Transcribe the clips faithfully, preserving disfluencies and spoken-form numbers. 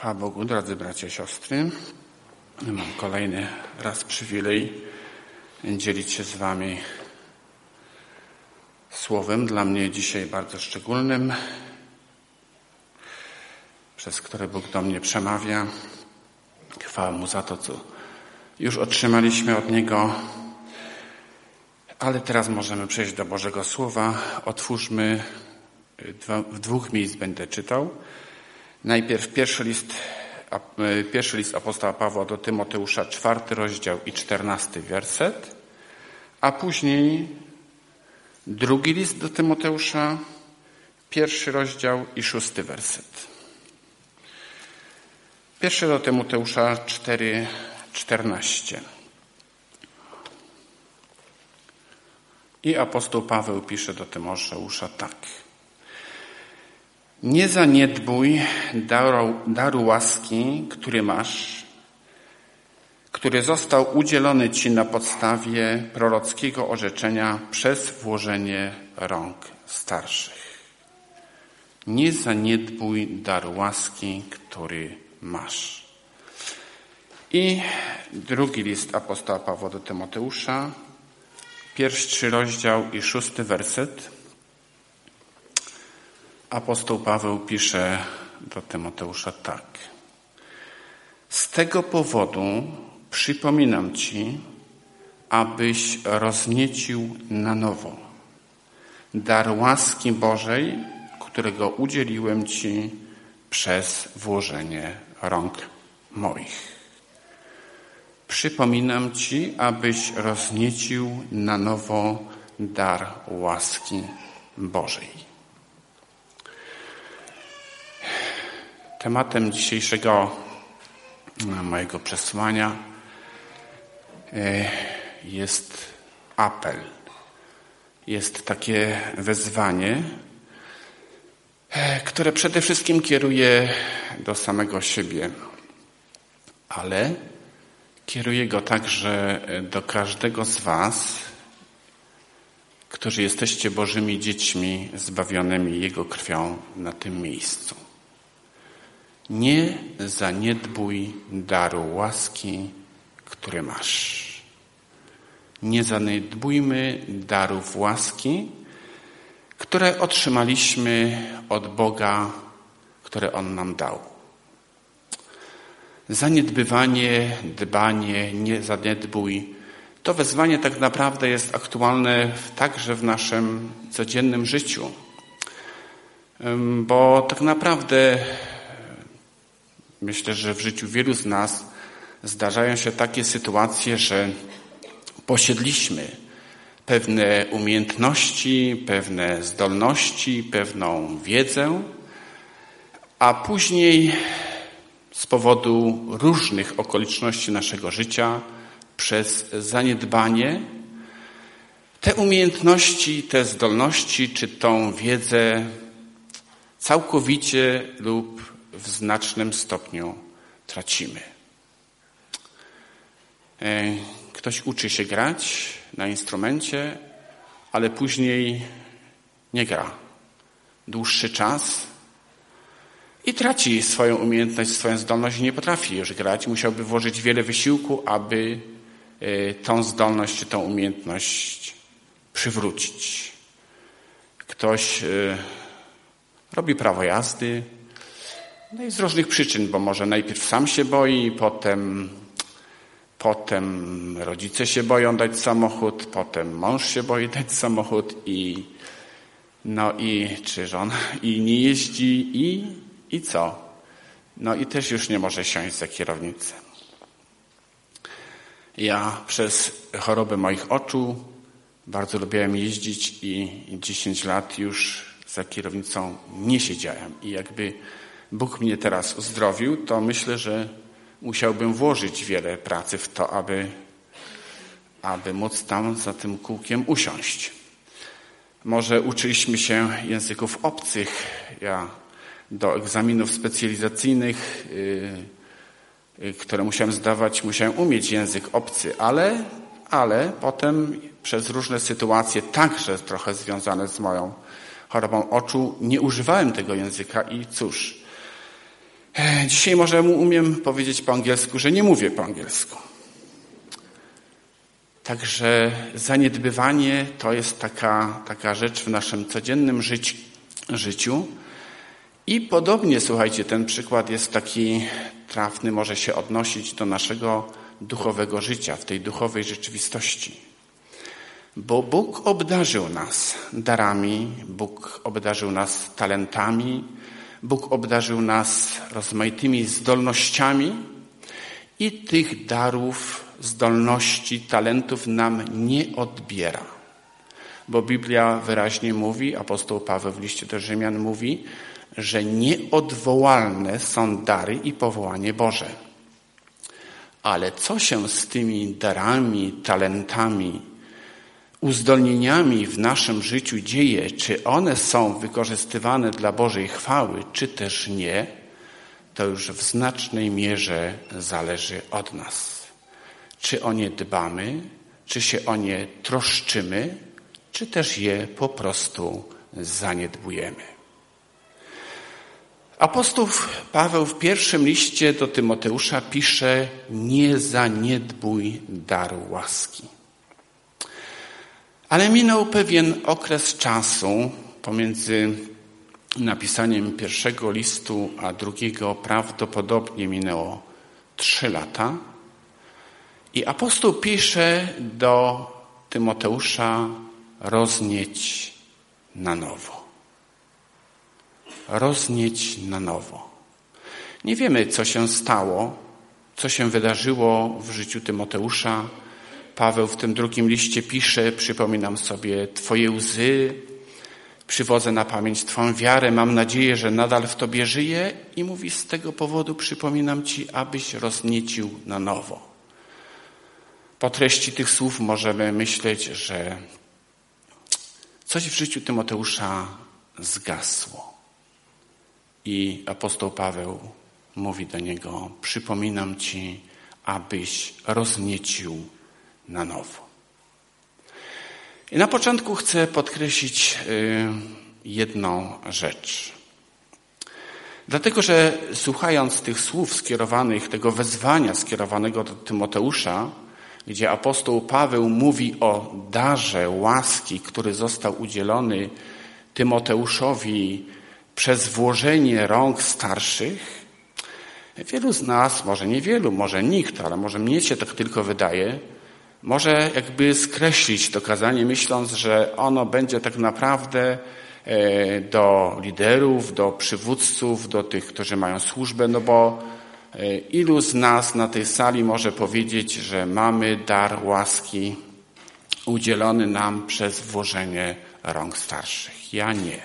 Chwała Bogu, drodzy bracia i siostry. Mam kolejny raz przywilej dzielić się z wami słowem dla mnie dzisiaj bardzo szczególnym, przez które Bóg do mnie przemawia. Chwała Mu za to, co już otrzymaliśmy od Niego. Ale teraz możemy przejść do Bożego Słowa. Otwórzmy, dwa, w dwóch miejsc będę czytał. Najpierw pierwszy list, pierwszy list apostoła Pawła do Tymoteusza, czwarty rozdział i czternasty werset, a później drugi list do Tymoteusza, pierwszy rozdział i szósty werset. Pierwszy do Tymoteusza cztery, czternaście. I apostoł Paweł pisze do Tymoteusza tak. Nie zaniedbuj daru, daru łaski, który masz, który został udzielony ci na podstawie prorockiego orzeczenia przez włożenie rąk starszych. Nie zaniedbuj daru łaski, który masz. I drugi list apostoła Pawła do Tymoteusza, pierwszy rozdział i szósty werset. Apostoł Paweł pisze do Tymoteusza tak. Z tego powodu przypominam ci, abyś rozniecił na nowo dar łaski Bożej, którego udzieliłem ci przez włożenie rąk moich. Przypominam ci, abyś rozniecił na nowo dar łaski Bożej. Tematem dzisiejszego mojego przesłania jest apel. Jest takie wezwanie, które przede wszystkim kieruje do samego siebie, ale kieruje go także do każdego z was, którzy jesteście Bożymi dziećmi zbawionymi Jego krwią na tym miejscu. Nie zaniedbuj daru łaski, który masz. Nie zaniedbujmy darów łaski, które otrzymaliśmy od Boga, które On nam dał. Zaniedbywanie, dbanie, nie zaniedbuj. To wezwanie tak naprawdę jest aktualne także w naszym codziennym życiu. Bo tak naprawdę myślę, że w życiu wielu z nas zdarzają się takie sytuacje, że posiedliśmy pewne umiejętności, pewne zdolności, pewną wiedzę, a później z powodu różnych okoliczności naszego życia, przez zaniedbanie, te umiejętności, te zdolności czy tą wiedzę całkowicie lub w znacznym stopniu tracimy. Ktoś uczy się grać na instrumencie, ale później nie gra dłuższy czas i traci swoją umiejętność, swoją zdolność i nie potrafi już grać. Musiałby włożyć wiele wysiłku, aby tą zdolność czy tą umiejętność przywrócić. Ktoś robi prawo jazdy, no i z różnych przyczyn, bo może najpierw sam się boi, potem, potem rodzice się boją dać samochód, potem mąż się boi dać samochód i no i czy żona i nie jeździ i, i co? No i też już nie może siąść za kierownicę. Ja przez chorobę moich oczu bardzo lubiłem jeździć i dziesięć lat już za kierownicą nie siedziałem i jakby Bóg mnie teraz uzdrowił, to myślę, że musiałbym włożyć wiele pracy w to, aby, aby móc tam za tym kółkiem usiąść. Może uczyliśmy się języków obcych. Ja do egzaminów specjalizacyjnych, yy, które musiałem zdawać, musiałem umieć język obcy, ale, ale potem przez różne sytuacje, także trochę związane z moją chorobą oczu, nie używałem tego języka i cóż, Dzisiaj może umiem powiedzieć po angielsku, że nie mówię po angielsku. Także zaniedbywanie to jest taka, taka rzecz w naszym codziennym życiu, życiu. I podobnie, słuchajcie, ten przykład jest taki trafny, może się odnosić do naszego duchowego życia, w tej duchowej rzeczywistości. Bo Bóg obdarzył nas darami, Bóg obdarzył nas talentami, Bóg obdarzył nas rozmaitymi zdolnościami i tych darów, zdolności, talentów nam nie odbiera. Bo Biblia wyraźnie mówi, apostoł Paweł w liście do Rzymian mówi, że nieodwołalne są dary i powołanie Boże. Ale co się z tymi darami, talentami, uzdolnieniami w naszym życiu dzieje, czy one są wykorzystywane dla Bożej chwały, czy też nie, to już w znacznej mierze zależy od nas. Czy o nie dbamy, czy się o nie troszczymy, czy też je po prostu zaniedbujemy. Apostoł Paweł w pierwszym liście do Tymoteusza pisze: nie zaniedbuj daru łaski. Ale minął pewien okres czasu pomiędzy napisaniem pierwszego listu a drugiego, prawdopodobnie minęło trzy lata. I apostoł pisze do Tymoteusza: roznieć na nowo. Roznieć na nowo. Nie wiemy, co się stało, co się wydarzyło w życiu Tymoteusza. Paweł w tym drugim liście pisze: przypominam sobie Twoje łzy, przywodzę na pamięć Twą wiarę, mam nadzieję, że nadal w Tobie żyję i mówi: z tego powodu przypominam Ci, abyś rozniecił na nowo. Po treści tych słów możemy myśleć, że coś w życiu Tymoteusza zgasło. I apostoł Paweł mówi do niego: przypominam Ci, abyś rozniecił na nowo. I na początku chcę podkreślić jedną rzecz. Dlatego, że słuchając tych słów skierowanych, tego wezwania skierowanego do Tymoteusza, gdzie apostoł Paweł mówi o darze łaski, który został udzielony Tymoteuszowi przez włożenie rąk starszych, wielu z nas, może niewielu, może nikt, ale może mnie się tak tylko wydaje, może jakby skreślić to kazanie, myśląc, że ono będzie tak naprawdę do liderów, do przywódców, do tych, którzy mają służbę, no bo ilu z nas na tej sali może powiedzieć, że mamy dar łaski udzielony nam przez włożenie rąk starszych? Ja nie.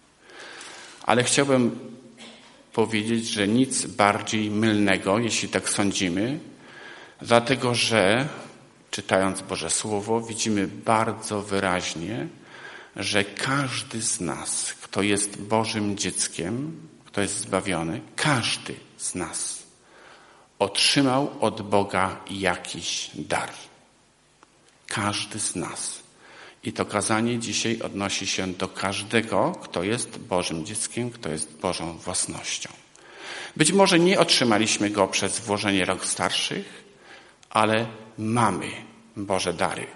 Ale chciałbym powiedzieć, że nic bardziej mylnego, jeśli tak sądzimy, dlatego że czytając Boże Słowo widzimy bardzo wyraźnie, że każdy z nas, kto jest Bożym dzieckiem, kto jest zbawiony, każdy z nas otrzymał od Boga jakiś dar. Każdy z nas. I to kazanie dzisiaj odnosi się do każdego, kto jest Bożym dzieckiem, kto jest Bożą własnością. Być może nie otrzymaliśmy go przez włożenie rąk starszych, ale mamy Boże dary.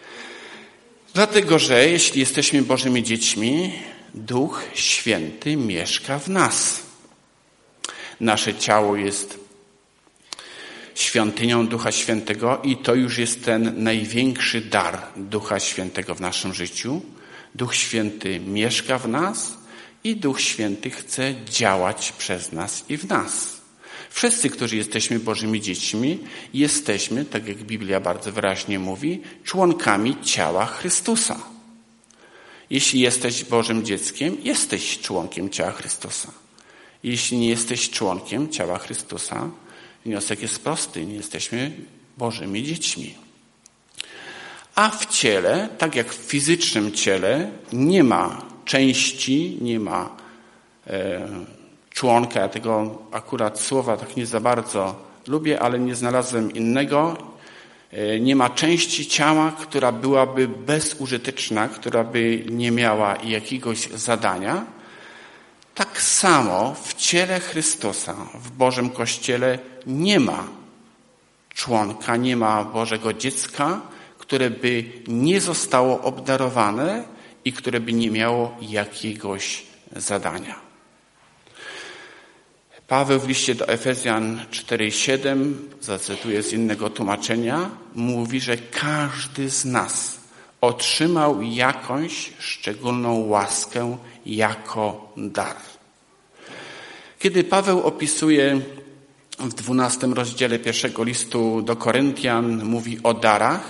Dlatego, że jeśli jesteśmy Bożymi dziećmi, Duch Święty mieszka w nas. Nasze ciało jest świątynią Ducha Świętego i to już jest ten największy dar Ducha Świętego w naszym życiu. Duch Święty mieszka w nas i Duch Święty chce działać przez nas i w nas. Wszyscy, którzy jesteśmy Bożymi dziećmi, jesteśmy, tak jak Biblia bardzo wyraźnie mówi, członkami ciała Chrystusa. Jeśli jesteś Bożym dzieckiem, jesteś członkiem ciała Chrystusa. Jeśli nie jesteś członkiem ciała Chrystusa, wniosek jest prosty, nie jesteśmy Bożymi dziećmi. A w ciele, tak jak w fizycznym ciele, nie ma części, nie ma e, członka. Ja tego akurat słowa tak nie za bardzo lubię, ale nie znalazłem innego. E, nie ma części ciała, która byłaby bezużyteczna, która by nie miała jakiegoś zadania. Tak samo w ciele Chrystusa, w Bożym Kościele nie ma członka, nie ma Bożego dziecka, które by nie zostało obdarowane i które by nie miało jakiegoś zadania. Paweł w liście do Efezjan cztery siedem, zacytuję z innego tłumaczenia, mówi, że każdy z nas otrzymał jakąś szczególną łaskę jako dar. Kiedy Paweł opisuje w dwunastym rozdziale pierwszego listu do Koryntian, mówi o darach,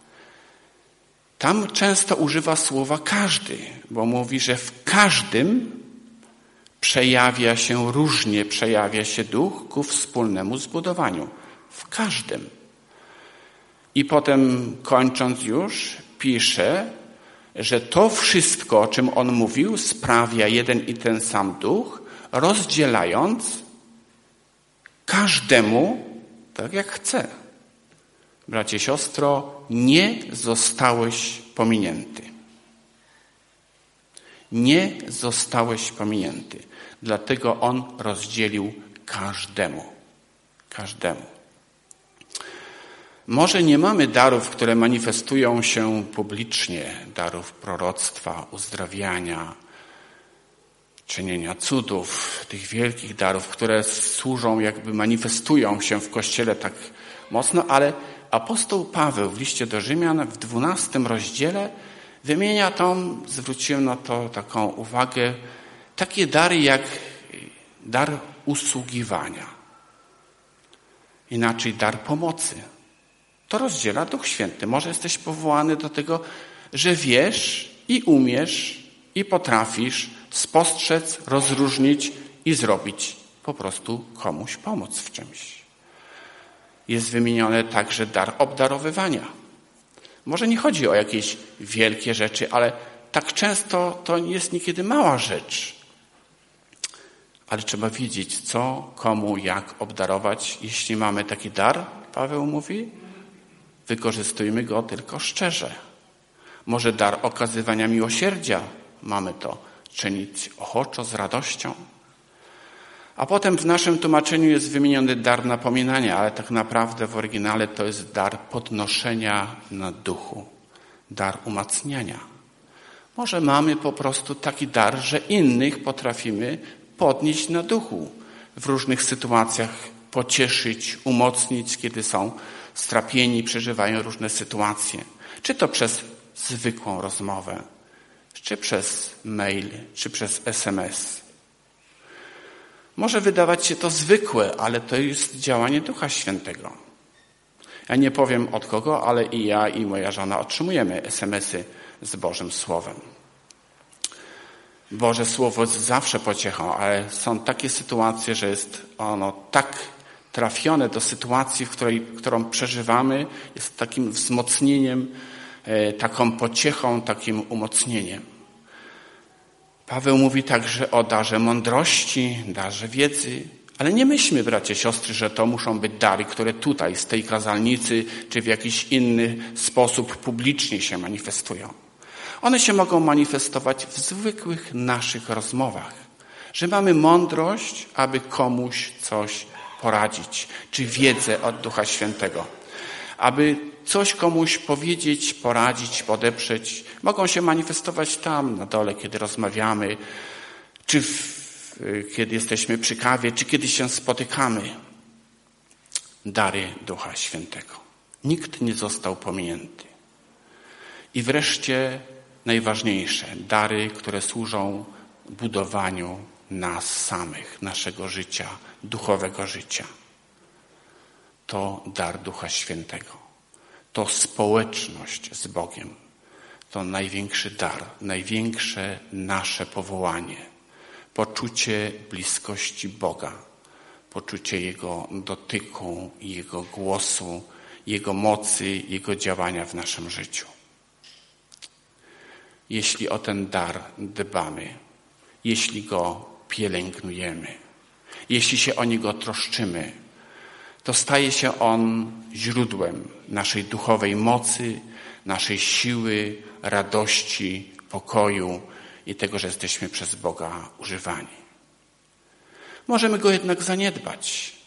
tam często używa słowa każdy, bo mówi, że w każdym przejawia się różnie, przejawia się duch ku wspólnemu zbudowaniu. W każdym. I potem kończąc już, pisze, że to wszystko, o czym on mówił, sprawia jeden i ten sam duch, rozdzielając każdemu tak jak chce. Bracie, siostro, nie zostałeś pominięty. Nie zostałeś pominięty. Dlatego on rozdzielił każdemu. Każdemu. Może nie mamy darów, które manifestują się publicznie, darów proroctwa, uzdrawiania, czynienia cudów, tych wielkich darów, które służą, jakby manifestują się w Kościele tak mocno, ale apostoł Paweł w liście do Rzymian w dwunastym rozdziale wymienia tą, zwróciłem na to taką uwagę, takie dary jak dar usługiwania, inaczej dar pomocy. To rozdziela Duch Święty. Może jesteś powołany do tego, że wiesz i umiesz i potrafisz spostrzec, rozróżnić i zrobić po prostu komuś pomóc w czymś. Jest wymieniony także dar obdarowywania. Może nie chodzi o jakieś wielkie rzeczy, ale tak często to jest niekiedy mała rzecz. Ale trzeba wiedzieć, co, komu, jak obdarować. Jeśli mamy taki dar, Paweł mówi, wykorzystujmy go tylko szczerze. Może dar okazywania miłosierdzia, mamy to czynić ochoczo, z radością. A potem w naszym tłumaczeniu jest wymieniony dar napominania, ale tak naprawdę w oryginale to jest dar podnoszenia na duchu, dar umacniania. Może mamy po prostu taki dar, że innych potrafimy podnieść na duchu, w różnych sytuacjach pocieszyć, umocnić, kiedy są strapieni, przeżywają różne sytuacje. Czy to przez zwykłą rozmowę, czy przez mail, czy przez es em es. Może wydawać się to zwykłe, ale to jest działanie Ducha Świętego. Ja nie powiem od kogo, ale i ja, i moja żona otrzymujemy es em esy z Bożym Słowem. Boże Słowo jest zawsze pociechą, ale są takie sytuacje, że jest ono tak trafione do sytuacji, w której, którą przeżywamy, jest takim wzmocnieniem, taką pociechą, takim umocnieniem. Paweł mówi także o darze mądrości, darze wiedzy, ale nie myślmy, bracie, siostry, że to muszą być dary, które tutaj, z tej kazalnicy, czy w jakiś inny sposób publicznie się manifestują. One się mogą manifestować w zwykłych naszych rozmowach, że mamy mądrość, aby komuś coś poradzić, czy wiedzę od Ducha Świętego, aby coś komuś powiedzieć, poradzić, podeprzeć. Mogą się manifestować tam, na dole, kiedy rozmawiamy, czy w, kiedy jesteśmy przy kawie, czy kiedy się spotykamy. Dary Ducha Świętego. Nikt nie został pominięty. I wreszcie najważniejsze, dary, które służą budowaniu nas samych, naszego życia, duchowego życia. To dar Ducha Świętego. To społeczność z Bogiem. To największy dar, największe nasze powołanie. Poczucie bliskości Boga. Poczucie Jego dotyku, Jego głosu, Jego mocy, Jego działania w naszym życiu. Jeśli o ten dar dbamy, jeśli go pielęgnujemy, jeśli się o niego troszczymy, to staje się on źródłem naszej duchowej mocy, naszej siły, radości, pokoju i tego, że jesteśmy przez Boga używani. możemy go jednak zaniedbać.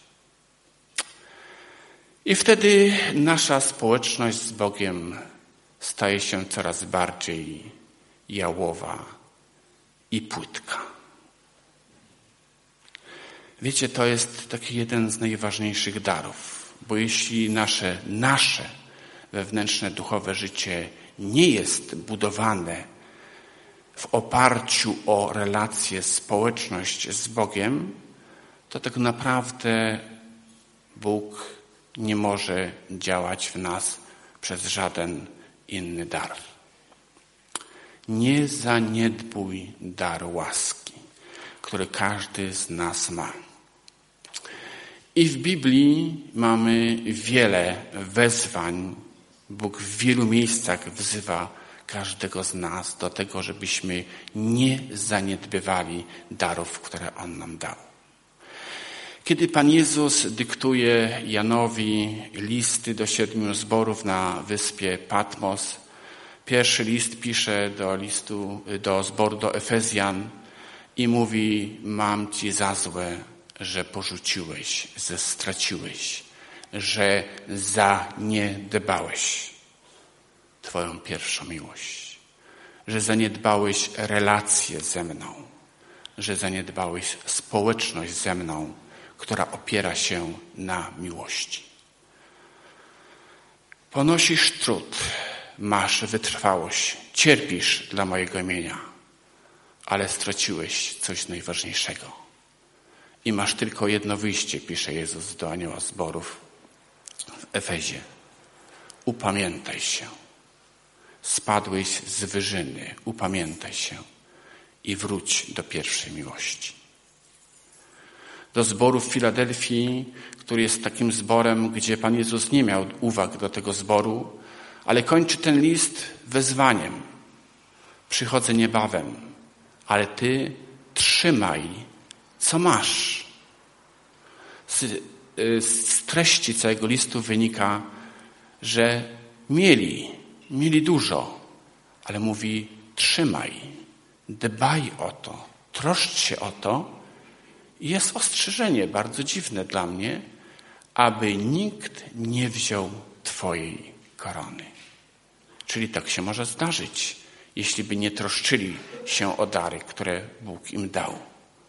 I wtedy nasza społeczność z Bogiem staje się coraz bardziej jałowa i płytka. Wiecie, to jest taki jeden z najważniejszych darów, bo jeśli nasze, nasze wewnętrzne duchowe życie nie jest budowane w oparciu o relację, społeczność z Bogiem, to tak naprawdę Bóg nie może działać w nas przez żaden inny dar. Nie zaniedbuj daru łaski, który każdy z nas ma. I w Biblii mamy wiele wezwań. Bóg w wielu miejscach wzywa każdego z nas do tego, żebyśmy nie zaniedbywali darów, które On nam dał. Kiedy Pan Jezus dyktuje Janowi listy do siedmiu zborów na wyspie Patmos, pierwszy list pisze do listu, do zboru do Efezjan i mówi: mam ci za złe, że porzuciłeś, że straciłeś, że zaniedbałeś Twoją pierwszą miłość, że zaniedbałeś relacje ze mną, że zaniedbałeś społeczność ze mną, która opiera się na miłości. Ponosisz trud, masz wytrwałość, cierpisz dla mojego imienia, ale straciłeś coś najważniejszego. I masz tylko jedno wyjście, pisze Jezus do anioła zborów w Efezie. Upamiętaj się. Spadłeś z wyżyny, upamiętaj się i wróć do pierwszej miłości. Do zboru w Filadelfii, który jest takim zborem, gdzie Pan Jezus nie miał uwag do tego zboru, ale kończy ten list wezwaniem. Przychodzę niebawem, ale ty trzymaj, co masz. Z, z treści całego listu wynika, że mieli, mieli dużo, ale mówi: trzymaj, dbaj o to, troszcz się o to. I jest ostrzeżenie bardzo dziwne dla mnie, aby nikt nie wziął twojej korony. Czyli tak się może zdarzyć, jeśli by nie troszczyli się o dary, które Bóg im dał.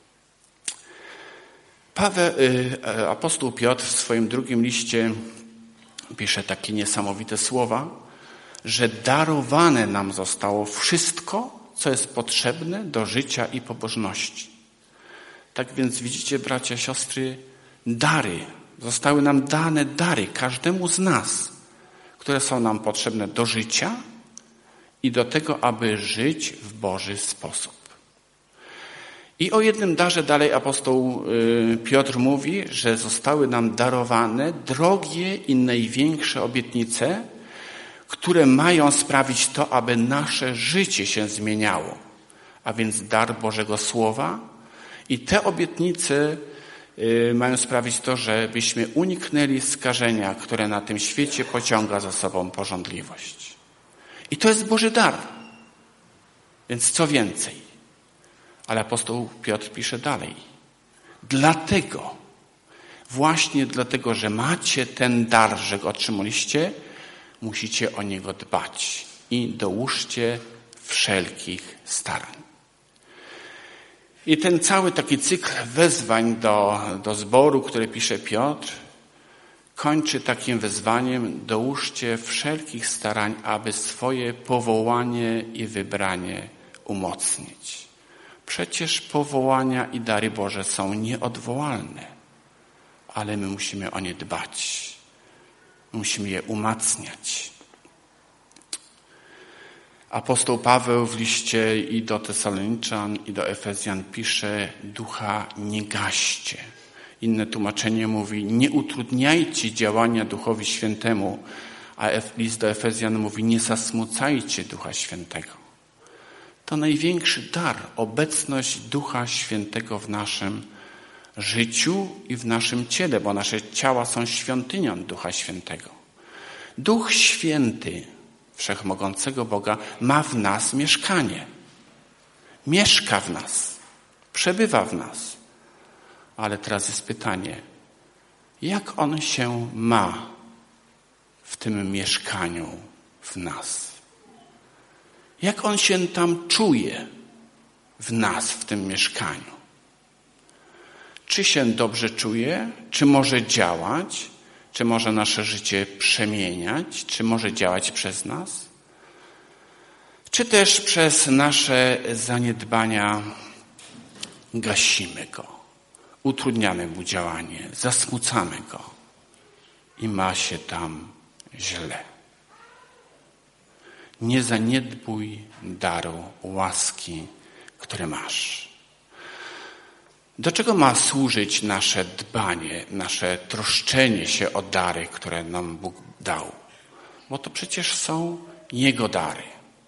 Paweł, apostoł Piotr w swoim drugim liście pisze takie niesamowite słowa, że darowane nam zostało wszystko, co jest potrzebne do życia i pobożności. Tak więc widzicie, bracia, siostry, dary. Zostały nam dane dary, każdemu z nas, które są nam potrzebne do życia i do tego, aby żyć w Boży sposób. I o jednym darze dalej apostoł Piotr mówi, że zostały nam darowane drogie i największe obietnice, które mają sprawić to, aby nasze życie się zmieniało. A więc dar Bożego Słowa. I te obietnice mają sprawić to, żebyśmy uniknęli skażenia, które na tym świecie pociąga za sobą pożądliwość. I to jest Boży dar. Więc co więcej? Ale apostoł Piotr pisze dalej. Dlatego, właśnie dlatego, że macie ten dar, że go otrzymaliście, musicie o niego dbać i dołóżcie wszelkich starań. I ten cały taki cykl wezwań do, do zboru, który pisze Piotr, kończy takim wezwaniem: dołóżcie wszelkich starań, aby swoje powołanie i wybranie umocnić. Przecież powołania i dary Boże są nieodwołalne, ale my musimy o nie dbać. Musimy je umacniać. Apostoł Paweł w liście i do Tesaloniczan, i do Efezjan pisze: ducha nie gaście. Inne tłumaczenie mówi: nie utrudniajcie działania Duchowi Świętemu, a list do Efezjan mówi: nie zasmucajcie Ducha Świętego. To największy dar, obecność Ducha Świętego w naszym życiu i w naszym ciele, bo nasze ciała są świątynią Ducha Świętego. Duch Święty Wszechmogącego Boga ma w nas mieszkanie. Mieszka w nas, przebywa w nas. Ale teraz jest pytanie, jak on się ma w tym mieszkaniu w nas? Jak on się tam czuje w nas, w tym mieszkaniu? Czy się dobrze czuje? Czy może działać? Czy może nasze życie przemieniać? Czy może działać przez nas? Czy też przez nasze zaniedbania gasimy go, utrudniamy mu działanie, zasmucamy go i ma się tam źle. Nie zaniedbuj daru łaski, który masz. Do czego ma służyć nasze dbanie, nasze troszczenie się o dary, które nam Bóg dał? Bo to przecież są Jego dary.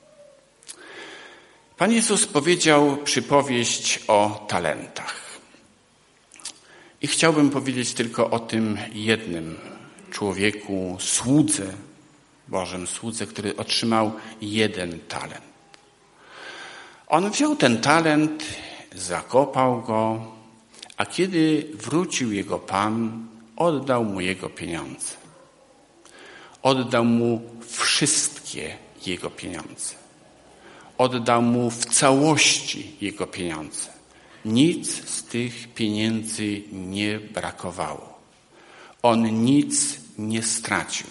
Pan Jezus powiedział przypowieść o talentach. I chciałbym powiedzieć tylko o tym jednym człowieku, słudze, Bożym słudze, który otrzymał jeden talent. On wziął ten talent, zakopał go, a kiedy wrócił jego Pan, oddał mu jego pieniądze. Oddał mu wszystkie jego pieniądze. Oddał mu w całości jego pieniądze. Nic z tych pieniędzy nie brakowało. On nic nie stracił.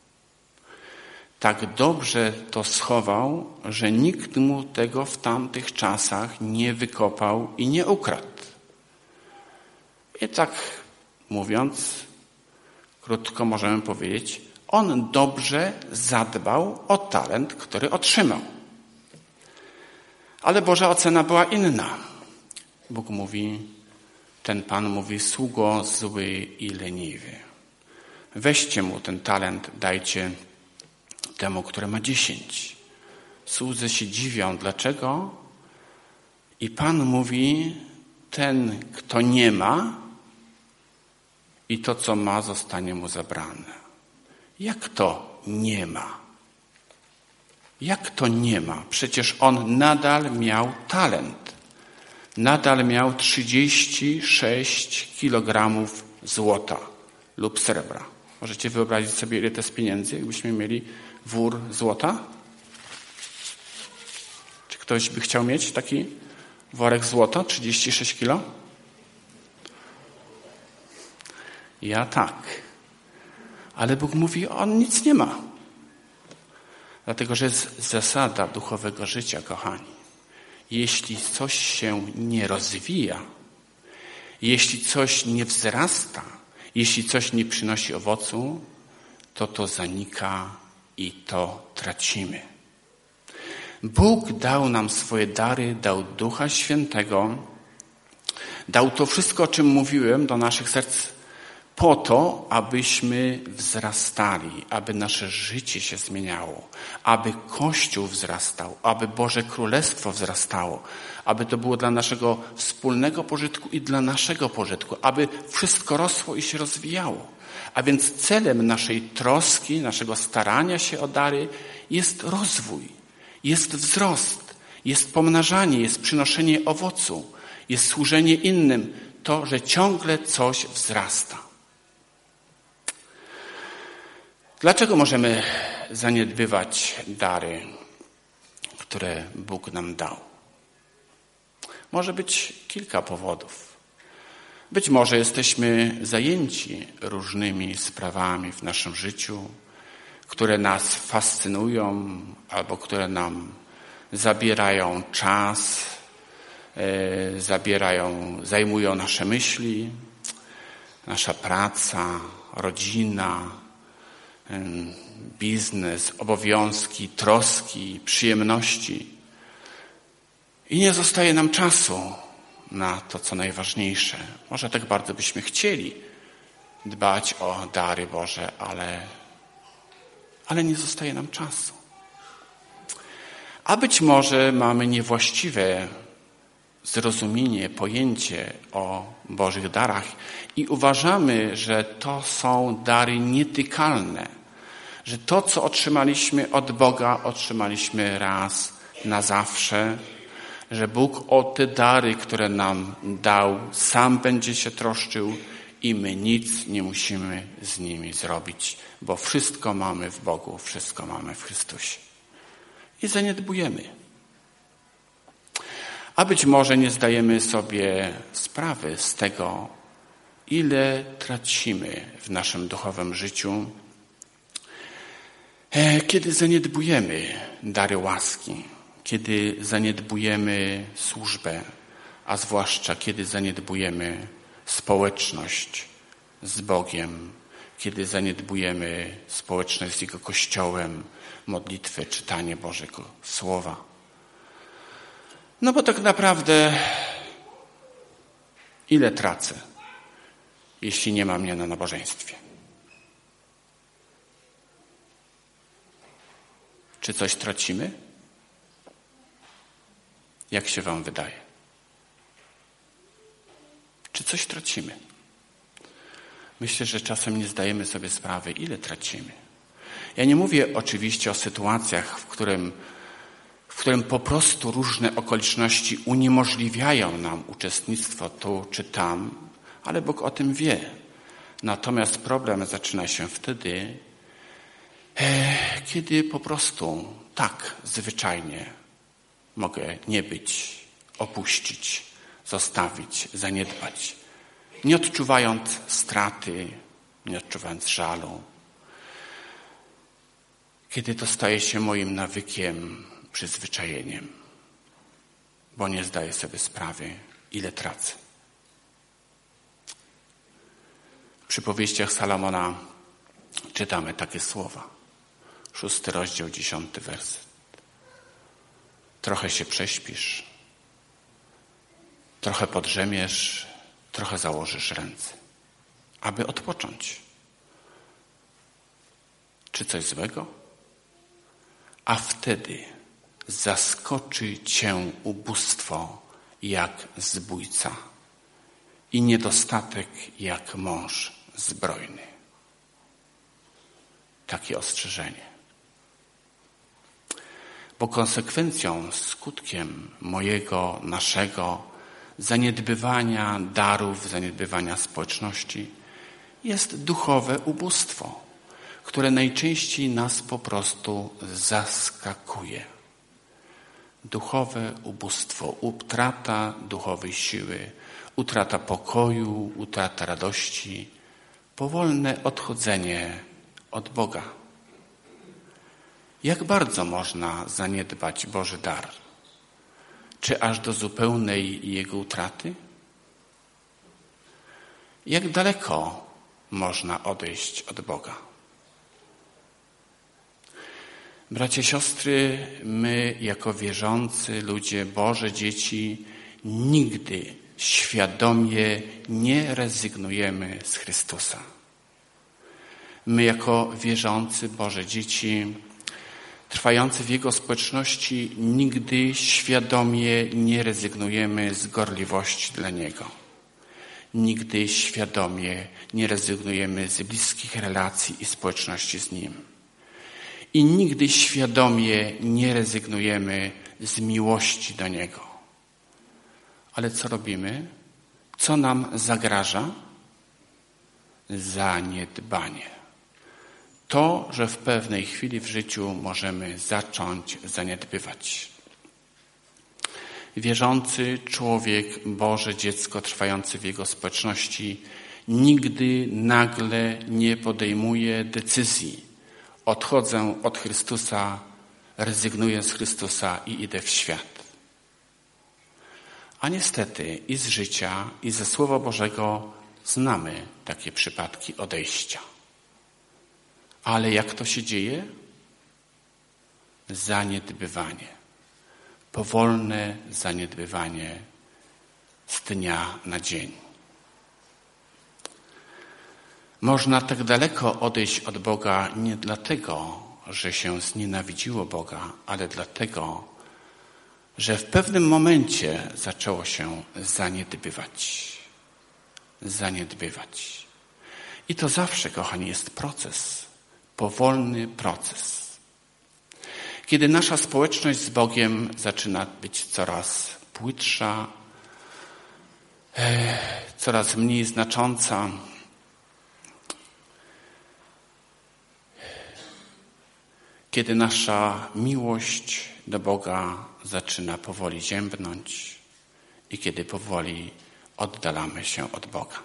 Tak dobrze to schował, że nikt mu tego w tamtych czasach nie wykopał i nie ukradł. I tak mówiąc, krótko możemy powiedzieć, on dobrze zadbał o talent, który otrzymał. Ale Boża ocena była inna. Bóg mówi, ten Pan mówi, sługo zły i leniwy. Weźcie mu ten talent, dajcie temu, który ma dziesięć. Słudzy się dziwią. Dlaczego? I Pan mówi, ten, kto nie ma i to, co ma, zostanie mu zabrane. Jak to nie ma? Jak to nie ma? Przecież on nadal miał talent. Nadal miał trzydzieści sześć kilogramów złota lub srebra. Możecie wyobrazić sobie, ile to jest pieniędzy, jakbyśmy mieli wór złota? Czy ktoś by chciał mieć taki worek złota, trzydzieści sześć kilo? Ja tak. Ale Bóg mówi, on nic nie ma. Dlatego, że jest zasada duchowego życia, kochani. Jeśli coś się nie rozwija, jeśli coś nie wzrasta, jeśli coś nie przynosi owocu, to to zanika i to tracimy. Bóg dał nam swoje dary, dał Ducha Świętego, dał to wszystko, o czym mówiłem, do naszych serc po to, abyśmy wzrastali, aby nasze życie się zmieniało, aby Kościół wzrastał, aby Boże Królestwo wzrastało, aby to było dla naszego wspólnego pożytku i dla naszego pożytku, aby wszystko rosło i się rozwijało. A więc celem naszej troski, naszego starania się o dary jest rozwój, jest wzrost, jest pomnażanie, jest przynoszenie owocu, jest służenie innym, to, że ciągle coś wzrasta. Dlaczego możemy zaniedbywać dary, które Bóg nam dał? Może być kilka powodów. Być może jesteśmy zajęci różnymi sprawami w naszym życiu, które nas fascynują albo które nam zabierają czas, e, zabierają, zajmują nasze myśli, nasza praca, rodzina, biznes, obowiązki, troski, przyjemności. I nie zostaje nam czasu na to, co najważniejsze. Może tak bardzo byśmy chcieli dbać o dary Boże, ale, ale nie zostaje nam czasu. A być może mamy niewłaściwe zrozumienie, pojęcie o Bożych darach i uważamy, że to są dary nietykalne, że to, co otrzymaliśmy od Boga, otrzymaliśmy raz na zawsze że Bóg o te dary, które nam dał, sam będzie się troszczył i my nic nie musimy z nimi zrobić, bo wszystko mamy w Bogu, wszystko mamy w Chrystusie. I zaniedbujemy. A być może nie zdajemy sobie sprawy z tego, ile tracimy w naszym duchowym życiu, kiedy zaniedbujemy dary łaski, kiedy zaniedbujemy służbę, a zwłaszcza kiedy zaniedbujemy społeczność z Bogiem, kiedy zaniedbujemy społeczność z Jego Kościołem, modlitwę, czytanie Bożego Słowa. No bo tak naprawdę ile tracę, jeśli nie ma mnie na nabożeństwie? Czy coś tracimy? Jak się wam wydaje? Czy coś tracimy? Myślę, że czasem nie zdajemy sobie sprawy, ile tracimy. Ja nie mówię oczywiście o sytuacjach, w którym, w którym po prostu różne okoliczności uniemożliwiają nam uczestnictwo tu czy tam, ale Bóg o tym wie. Natomiast problem zaczyna się wtedy, kiedy po prostu tak zwyczajnie mogę nie być, opuścić, zostawić, zaniedbać, nie odczuwając straty, nie odczuwając żalu. Kiedy to staje się moim nawykiem, przyzwyczajeniem, bo nie zdaję sobie sprawy, ile tracę. W przypowieściach Salomona czytamy takie słowa. Szósty rozdział, dziesiąty werset. Trochę się prześpisz, trochę podrzemiesz, trochę założysz ręce, aby odpocząć. Czy coś złego? A wtedy zaskoczy cię ubóstwo jak zbójca i niedostatek jak mąż zbrojny. Takie ostrzeżenie. Bo konsekwencją, skutkiem mojego, naszego zaniedbywania darów, zaniedbywania społeczności jest duchowe ubóstwo, które najczęściej nas po prostu zaskakuje. Duchowe ubóstwo, utrata duchowej siły, utrata pokoju, utrata radości, powolne odchodzenie od Boga. Jak bardzo można zaniedbać Boży dar? Czy aż do zupełnej jego utraty? Jak daleko można odejść od Boga? Bracia, siostry, my jako wierzący ludzie, Boże dzieci, nigdy świadomie nie rezygnujemy z Chrystusa. My jako wierzący Boże dzieci, trwający w Jego społeczności, nigdy świadomie nie rezygnujemy z gorliwości dla Niego. Nigdy świadomie nie rezygnujemy z bliskich relacji i społeczności z Nim. I nigdy świadomie nie rezygnujemy z miłości do Niego. Ale co robimy? Co nam zagraża? Zaniedbanie. To, że w pewnej chwili w życiu możemy zacząć zaniedbywać. Wierzący człowiek, Boże dziecko trwający w Jego społeczności, nigdy nagle nie podejmuje decyzji. Odchodzę od Chrystusa, rezygnuję z Chrystusa i idę w świat. A niestety i z życia, i ze Słowa Bożego znamy takie przypadki odejścia. Ale jak to się dzieje? Zaniedbywanie. Powolne zaniedbywanie z dnia na dzień. Można tak daleko odejść od Boga nie dlatego, że się znienawidziło Boga, ale dlatego, że w pewnym momencie zaczęło się zaniedbywać. Zaniedbywać. I to zawsze, kochani, jest proces. Powolny proces. Kiedy nasza społeczność z Bogiem zaczyna być coraz płytsza, coraz mniej znacząca. Kiedy nasza miłość do Boga zaczyna powoli ziębnąć i kiedy powoli oddalamy się od Boga.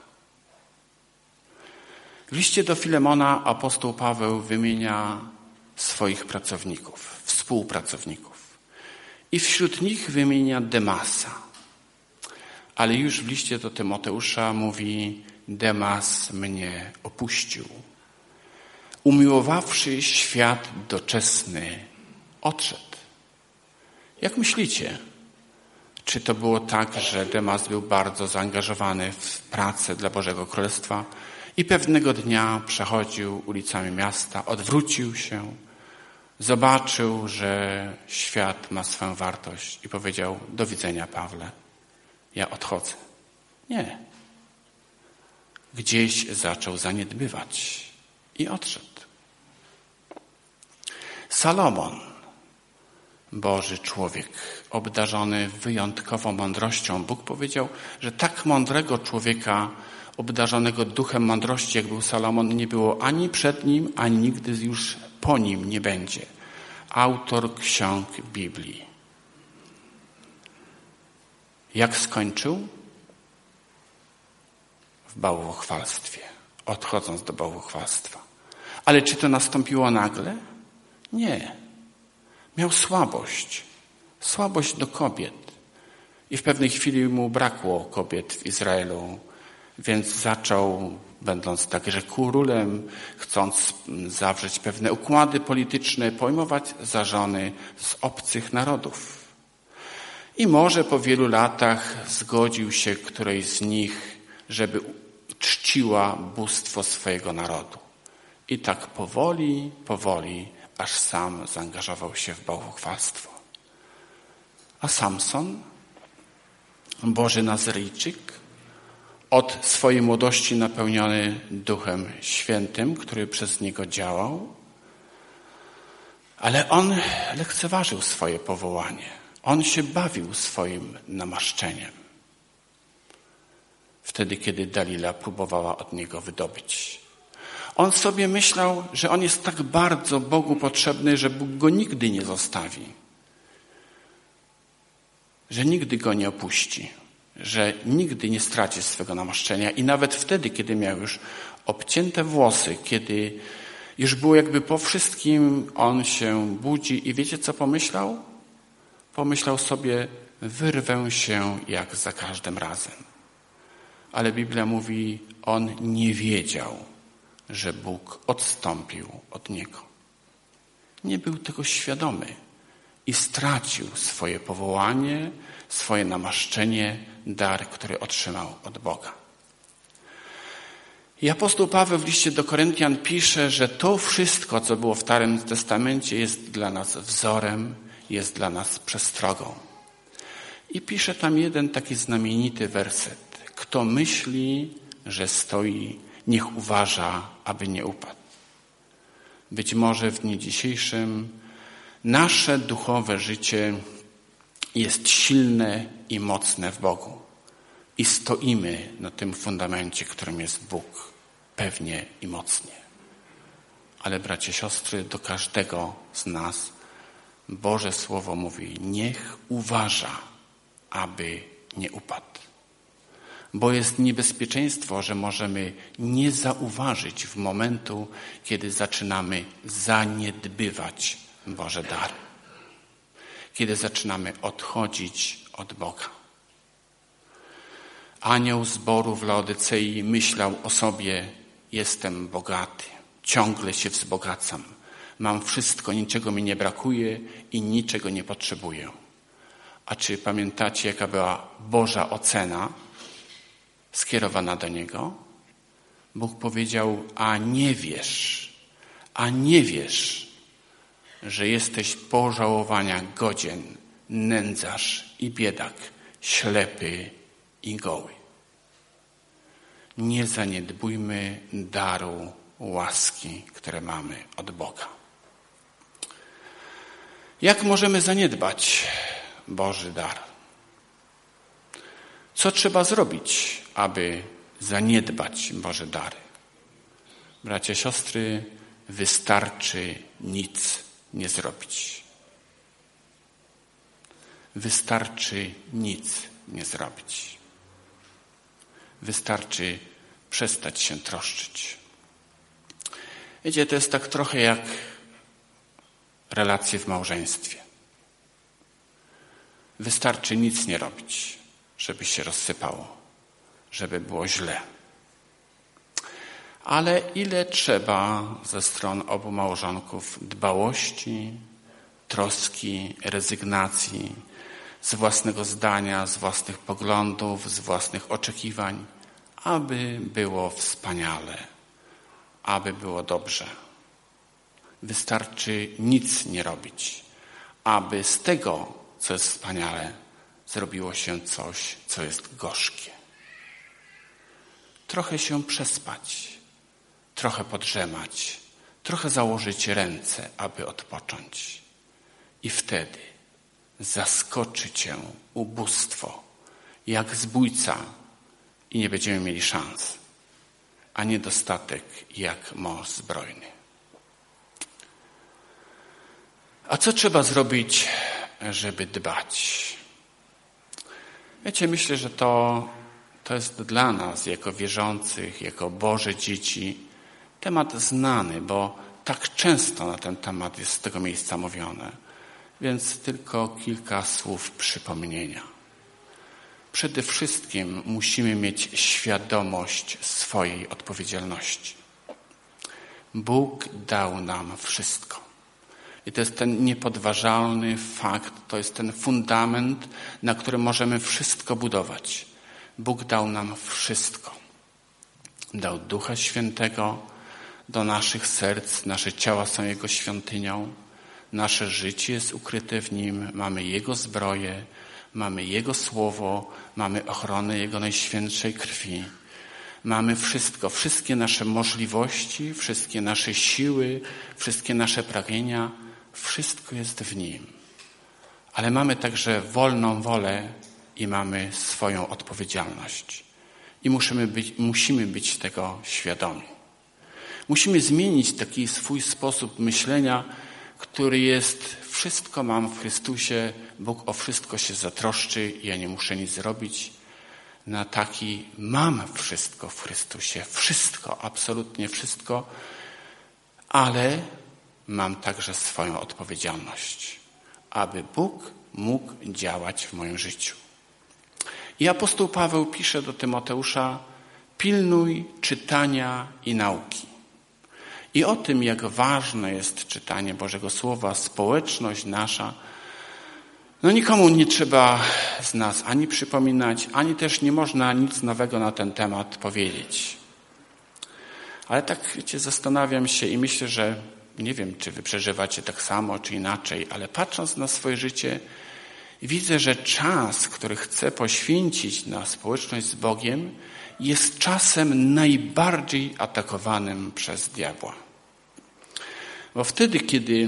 W liście do Filemona apostoł Paweł wymienia swoich pracowników, współpracowników. I wśród nich wymienia Demasa. Ale już w liście do Tymoteusza mówi: Demas mnie opuścił. Umiłowawszy świat doczesny, odszedł. Jak myślicie, czy to było tak, że Demas był bardzo zaangażowany w pracę dla Bożego Królestwa i pewnego dnia przechodził ulicami miasta, odwrócił się, zobaczył, że świat ma swoją wartość i powiedział: do widzenia, Pawle, ja odchodzę. Nie. Gdzieś zaczął zaniedbywać i odszedł. Salomon, Boży człowiek, obdarzony wyjątkową mądrością. Bóg powiedział, że tak mądrego człowieka, obdarzonego duchem mądrości, jak był Salomon, nie było ani przed nim, ani nigdy już po nim nie będzie. Autor ksiąg Biblii. Jak skończył? W bałwochwalstwie, odchodząc do bałwochwalstwa. Ale czy to nastąpiło nagle? Nie. Miał słabość. Słabość do kobiet. I w pewnej chwili mu brakło kobiet w Izraelu, więc zaczął, będąc także królem, chcąc zawrzeć pewne układy polityczne, pojmować za żony z obcych narodów. I może po wielu latach zgodził się którejś z nich, żeby czciła bóstwo swojego narodu. I tak powoli, powoli, aż sam zaangażował się w bałwochwalstwo. A Samson, Boży Nazaryjczyk, od swojej młodości napełniony Duchem Świętym, który przez niego działał, ale on lekceważył swoje powołanie. On się bawił swoim namaszczeniem. Wtedy, kiedy Dalila próbowała od niego wydobyć. On sobie myślał, że on jest tak bardzo Bogu potrzebny, że Bóg go nigdy nie zostawi. Że nigdy go nie opuści. Że nigdy nie straci swego namaszczenia. I nawet wtedy, kiedy miał już obcięte włosy, kiedy już było jakby po wszystkim, on się budzi i wiecie, co pomyślał? Pomyślał sobie: wyrwę się jak za każdym razem. Ale Biblia mówi, on nie wiedział, że Bóg odstąpił od niego. Nie był tego świadomy i stracił swoje powołanie, swoje namaszczenie, dar, który otrzymał od Boga. I apostoł Paweł w liście do Koryntian pisze, że to wszystko, co było w Starym Testamencie, jest dla nas wzorem, jest dla nas przestrogą. I pisze tam jeden taki znamienity werset. Kto myśli, że stoi, niech uważa, aby nie upadł. Być może w dniu dzisiejszym nasze duchowe życie jest silne i mocne w Bogu. I stoimy na tym fundamencie, którym jest Bóg, pewnie i mocnie. Ale bracie, siostry, do każdego z nas Boże Słowo mówi: niech uważa, aby nie upadł. Bo jest niebezpieczeństwo, że możemy nie zauważyć w momentu, kiedy zaczynamy zaniedbywać Boże dary. Kiedy zaczynamy odchodzić od Boga. Anioł zboru w Laodycei myślał o sobie: jestem bogaty, ciągle się wzbogacam, mam wszystko, niczego mi nie brakuje i niczego nie potrzebuję. A czy pamiętacie, jaka była Boża ocena skierowana do niego? Bóg powiedział: a nie wiesz, a nie wiesz, że jesteś pożałowania godzien, nędzarz i biedak, ślepy i goły. Nie zaniedbujmy daru łaski, które mamy od Boga. Jak możemy zaniedbać Boży dar? Co trzeba zrobić, aby zaniedbać Boże dary? Bracia, siostry, wystarczy nic nie zrobić. Wystarczy nic nie zrobić. Wystarczy przestać się troszczyć. Wiecie, to jest tak trochę jak relacje w małżeństwie. Wystarczy nic nie robić, żeby się rozsypało, żeby było źle. Ale ile trzeba ze stron obu małżonków dbałości, troski, rezygnacji z własnego zdania, z własnych poglądów, z własnych oczekiwań, aby było wspaniale, aby było dobrze. Wystarczy nic nie robić, aby z tego, co jest wspaniale, zrobiło się coś, co jest gorzkie. Trochę się przespać, trochę podrzemać, trochę założyć ręce, aby odpocząć. I wtedy zaskoczy cię ubóstwo, jak zbójca, i nie będziemy mieli szans, a niedostatek jak mąż zbrojny. A co trzeba zrobić, żeby dbać? Wiecie, myślę, że to, to jest dla nas, jako wierzących, jako Boże dzieci, temat znany, bo tak często na ten temat jest z tego miejsca mówione. Więc tylko kilka słów przypomnienia. Przede wszystkim musimy mieć świadomość swojej odpowiedzialności. Bóg dał nam wszystko. I to jest ten niepodważalny fakt, to jest ten fundament, na którym możemy wszystko budować. Bóg dał nam wszystko. Dał Ducha Świętego do naszych serc, nasze ciała są Jego świątynią, nasze życie jest ukryte w Nim, mamy Jego zbroję, mamy Jego Słowo, mamy ochronę Jego najświętszej krwi. Mamy wszystko, wszystkie nasze możliwości, wszystkie nasze siły, wszystkie nasze pragnienia, wszystko jest w Nim. Ale mamy także wolną wolę i mamy swoją odpowiedzialność. I musimy być, musimy być tego świadomi. Musimy zmienić taki swój sposób myślenia, który jest wszystko mam w Chrystusie, Bóg o wszystko się zatroszczy, ja nie muszę nic zrobić, na taki mam wszystko w Chrystusie, wszystko, absolutnie wszystko, ale mam także swoją odpowiedzialność, aby Bóg mógł działać w moim życiu. I apostoł Paweł pisze do Tymoteusza: pilnuj czytania i nauki. I o tym, jak ważne jest czytanie Bożego Słowa, społeczność nasza, no nikomu nie trzeba z nas ani przypominać, ani też nie można nic nowego na ten temat powiedzieć. Ale tak, wiecie, zastanawiam się i myślę, że nie wiem, czy wy przeżywacie tak samo, czy inaczej, ale patrząc na swoje życie, widzę, że czas, który chcę poświęcić na społeczność z Bogiem, jest czasem najbardziej atakowanym przez diabła. Bo wtedy, kiedy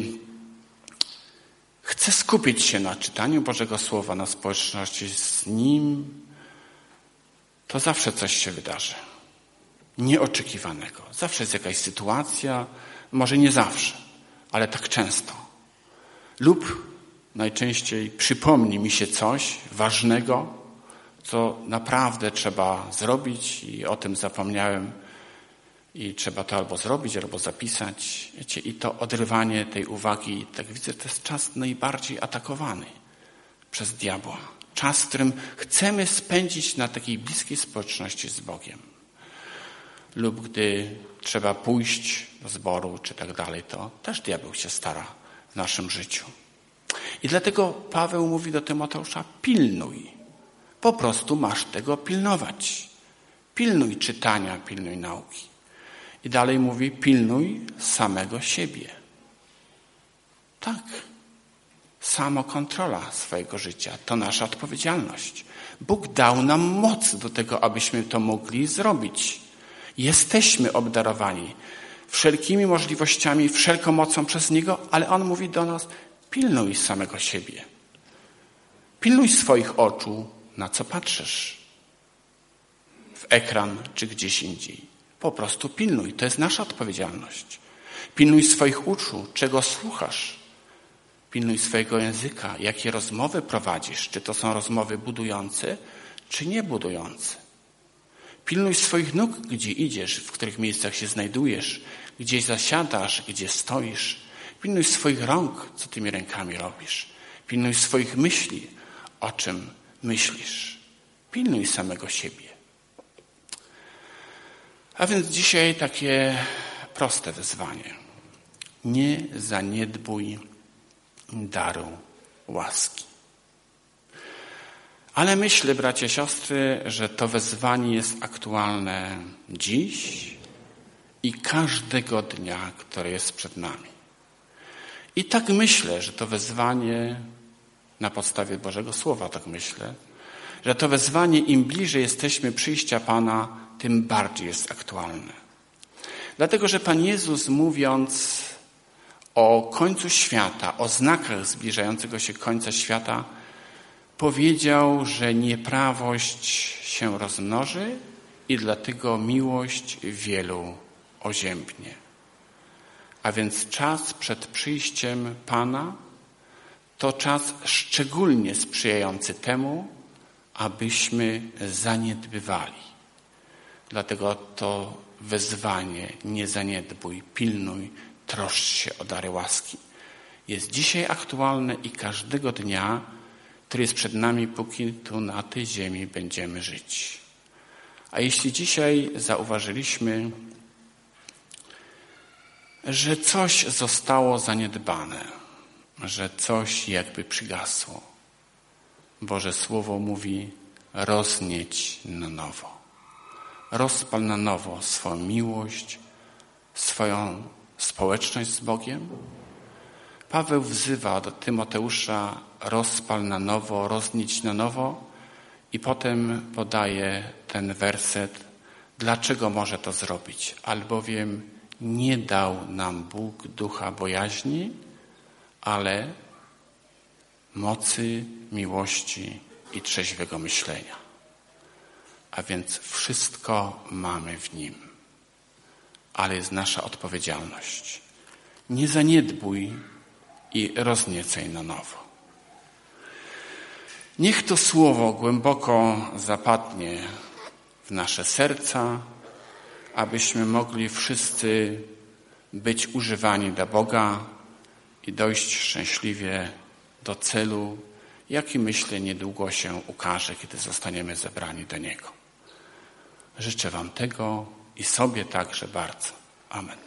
chcę skupić się na czytaniu Bożego Słowa, na społeczności z Nim, to zawsze coś się wydarzy. Nieoczekiwanego. Zawsze jest jakaś sytuacja, może nie zawsze, ale tak często. Lub najczęściej przypomni mi się coś ważnego, co naprawdę trzeba zrobić i o tym zapomniałem i trzeba to albo zrobić, albo zapisać. Wiecie, i to odrywanie tej uwagi, tak widzę, to jest czas najbardziej atakowany przez diabła. Czas, w którym chcemy spędzić na takiej bliskiej społeczności z Bogiem. Lub gdy trzeba pójść do zboru, czy tak dalej, to też diabeł się stara w naszym życiu. I dlatego Paweł mówi do Tymoteusza: pilnuj. Po prostu masz tego pilnować. Pilnuj czytania, pilnuj nauki. I dalej mówi: pilnuj samego siebie. Tak. Samokontrola swojego życia to nasza odpowiedzialność. Bóg dał nam moc do tego, abyśmy to mogli zrobić. Jesteśmy obdarowani wszelkimi możliwościami, wszelką mocą przez Niego, ale On mówi do nas: pilnuj samego siebie. Pilnuj swoich oczu, na co patrzysz. w ekran czy gdzieś indziej. Po prostu pilnuj. To jest nasza odpowiedzialność. Pilnuj swoich uszu, czego słuchasz. Pilnuj swojego języka, jakie rozmowy prowadzisz. Czy to są rozmowy budujące, czy niebudujące. Pilnuj swoich nóg, gdzie idziesz, w których miejscach się znajdujesz, gdzie zasiadasz, gdzie stoisz. Pilnuj swoich rąk, co tymi rękami robisz. Pilnuj swoich myśli, o czym myślisz. Pilnuj samego siebie. A więc dzisiaj takie proste wyzwanie. Nie zaniedbuj daru łaski. Ale myślę, bracia, siostry, że to wezwanie jest aktualne dziś i każdego dnia, które jest przed nami. I tak myślę, że to wezwanie na podstawie Bożego Słowa, tak myślę, że to wezwanie im bliżej jesteśmy przyjścia Pana, tym bardziej jest aktualne. Dlatego, że Pan Jezus, mówiąc o końcu świata, o znakach zbliżającego się końca świata, powiedział, że nieprawość się rozmnoży i dlatego miłość wielu oziębnie. A więc czas przed przyjściem Pana to czas szczególnie sprzyjający temu, abyśmy zaniedbywali. Dlatego to wezwanie nie zaniedbuj, pilnuj, troszcz się o dary łaski. Jest dzisiaj aktualne i każdego dnia, który jest przed nami, póki tu na tej ziemi będziemy żyć. A jeśli dzisiaj zauważyliśmy, że coś zostało zaniedbane, że coś jakby przygasło, Boże Słowo mówi: roznieć na nowo. Rozpal na nowo swoją miłość, swoją społeczność z Bogiem. Paweł wzywa do Tymoteusza: rozpal na nowo, roznieć na nowo, i potem podaje ten werset, dlaczego może to zrobić. Albowiem nie dał nam Bóg ducha bojaźni, ale mocy, miłości i trzeźwego myślenia. A więc wszystko mamy w Nim. Ale jest nasza odpowiedzialność. Nie zaniedbuj i rozniecaj na nowo. Niech to słowo głęboko zapadnie w nasze serca, abyśmy mogli wszyscy być używani dla Boga i dojść szczęśliwie do celu, jaki, myślę, niedługo się ukaże, kiedy zostaniemy zebrani do Niego. Życzę Wam tego i sobie także bardzo. Amen.